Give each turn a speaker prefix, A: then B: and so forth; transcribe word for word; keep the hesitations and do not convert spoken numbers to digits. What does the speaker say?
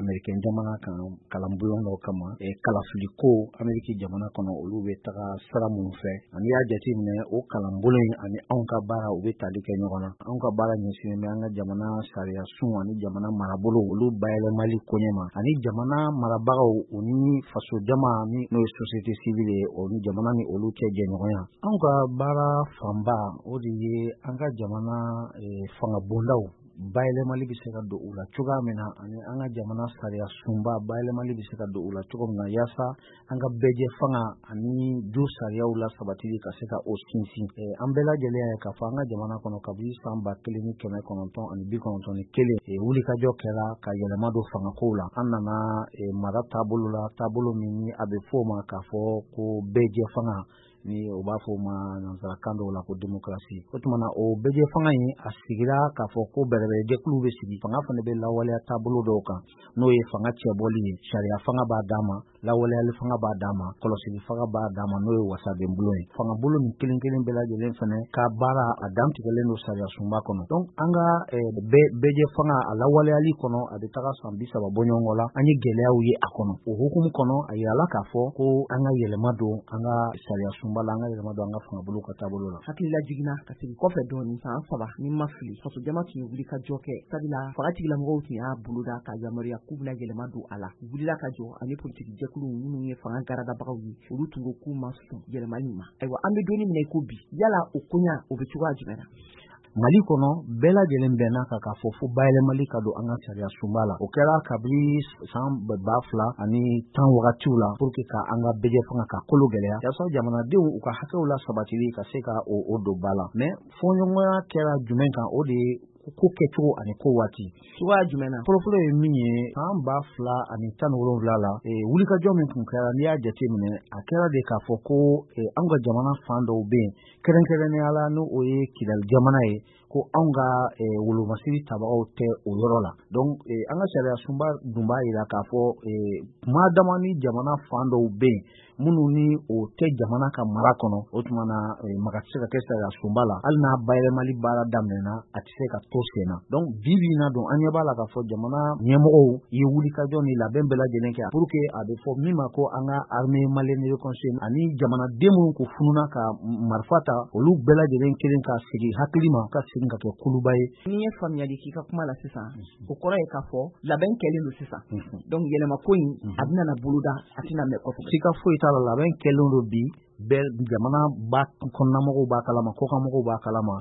A: American jamana kan kalanbulon dɔ kama e kalafili ko Ameriki jamana kɔnɔ olu bɛ taga sira mun fɛ ani y'a jateminɛ o kalanbulon ani anw ka baara u bɛ tali kɛ ɲɔgɔn na anw ka baara ɲɛsinnen bɛ an ka jamana sariya sun ani jamana marabolo olu bayɛlɛmali koɲɛma ani jamana marabagaw u ni faso jama ni n'o ye société civile ye o ni jamana ni olu cɛ jɛɲɔgɔnya anw ka baara fanba o de ye an ka jamana e, fanga bondaw bayɛlɛmali bɛ se ka don u la cogoya min na ani an ka jamana sariya sunba bayɛlɛmali bɛ se ka don u la cogo min na yaasa an ka bɛɛjɛ fanga ani du sariyaw la sabatili ka se ka o sinsin e, an bɛɛ lajɛlen ye k'a fɔ an ka jamana kɔnɔ kabini san ba kelen ni kɛmɛ kɔnɔntɔn ani bi kɔnɔntɔn ni kelen e, wulikajɔ kɛra ka yɛlɛma don fangakow la an nana e, mara taabolo la taabolo min a bɛ fɔ o ma k'a fɔ ko bɛɛjɛ fanga ni o b'a fɔ ma nanzarakan dɔw la ko démocratie o tuma na o bɛɛjɛ fanga in a sigira k'a fɔ ko bɛrɛbɛrɛ jɛkulu bɛ sigi fanga fana bɛ lawaleya taabolo dɔw kan n'o ye fanga cɛbɔli ye sariya fanga b'a d'a ma lawaleyali fanga b'a d'a ma kɔlɔsili fanga b'a d'a ma n'o ye wasaden bolo ye fanga bolo ni kelen kelen bɛɛ lajɛlen fana ka baara a dantigɛlen don sariya sunba kɔnɔ donc an ka bɛɛjɛ fanga a lawaleyali kɔnɔ a bɛ taga san bi saba bɔ ɲɔgɔn la an ye gɛlɛyaw ye a kɔnɔ o hukumu kɔnɔ a yirala k'a fɔ ko an ka yɛlɛma don an ka sariya sunba la an ka yɛlɛma don an ka fanga bolo ka taabolo la
B: hakilila jiginna ka segin kɔfɛ dɔɔni san saba ni ma fili faso jama tun ye wuli ka jɔ kɛ sabula faga tigilamɔgɔw tun y'a boloda ka yamaruya k'u bɛna yɛlɛma don a la wulila ka jɔ ani politiki jɛkulu minnu ye fanga garadabagaw ye olu tun ko k'u ma sɔn yɛlɛmali ma ayiwa an bɛ donni minɛ ko bi yala o koɲa o bɛ cogoya jumɛn na
A: Mali kɔnɔ bɛɛ lajɛlen bɛnna ka k'a fɔ fo bayɛlɛmali ka don an ka sariya sunba la o kɛra kabini san ba fila ani tan wagatiw la pour que ka an ka bɛɛjɛ fanga ka kolo gɛlɛya yaasa jamanadenw u ka hakɛw la sabatili ka se ka o, o don ba la mais fɔɲɔgɔnya kɛra jumɛn kan o de ye ko kɛcogo ani ko waati
B: cogoya jumɛn na
A: fɔlɔfɔlɔ ye min ye san ba fila ani tan ni wolonwula la e, wulikajɔ min tun kɛra n'i y'a jateminɛ a kɛra de k'a fɔ ko e, an ka jamana fan dɔw bɛ yen kɛrɛnkɛrɛnnenya la n'o o ye Kidali jamana ye ko anw ka e, wolomasiri tabagaw tɛ o yɔrɔ la donc e, an ka sariya sunba dun b'a jira k'a fɔ e, maa dama ni jamana fan dɔw bɛ yen minnu ni o tɛ jamana ka mara kɔnɔ o tuma na e, maga tɛ se ka kɛ sariya sunba la hali n'a bayɛlɛmali baara daminɛna a tɛ se ka to sen na donc bi bi in na don an ɲɛ b'a la k'a fɔ jamana ɲɛmɔgɔw ye wulikajɔ ni labɛn bɛɛ lajɛlen kɛ pour que a bɛ fɔ min ma ko an ka armée malienne de reconnaissance ani jamanaden minnu ko fununa ka marifa ta olu bɛɛ lajɛlen kelen ka sigi hakili ma ka segin ka kɛ kuluba ye
B: ni ye faamuyali k'i ka kuma la sisan o kɔrɔ ye k'a fɔ labɛn kɛlen don sisan donc yɛlɛma ko in a bɛna na boloda a tɛna mɛn kɔfɛ
A: sika foyi t'a la labɛn kɛlen don bi bɛɛ jamana ba kɔnɔnamɔgɔw b'a kalama kɔkanmɔgɔw b'a kalama